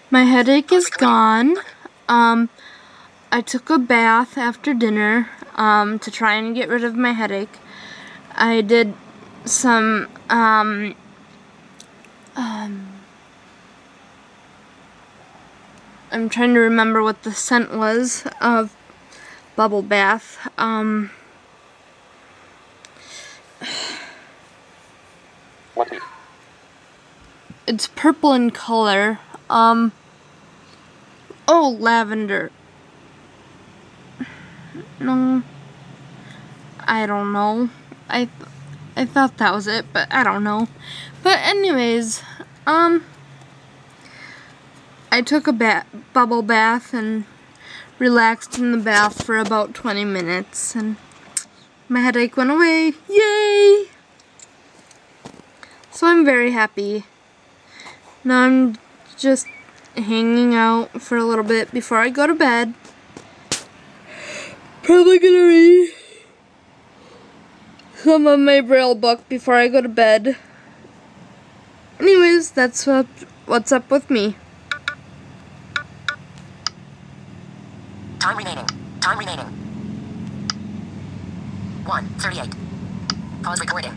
My headache is gone. I took a bath after dinner to try and get rid of my headache. I did some I'm trying to remember what the scent was of bubble bath. It's purple in color. Oh, lavender. No, I don't know. I thought that was it, but I don't know. But anyways, I took a bubble bath and relaxed in the bath for about 20 minutes, and my headache went away. Yay! So I'm very happy. Now I'm just hanging out for a little bit before I go to bed. Probably gonna read some of my Braille book before I go to bed. Anyways, that's what's up with me. Time remaining. 1:38. Pause recording.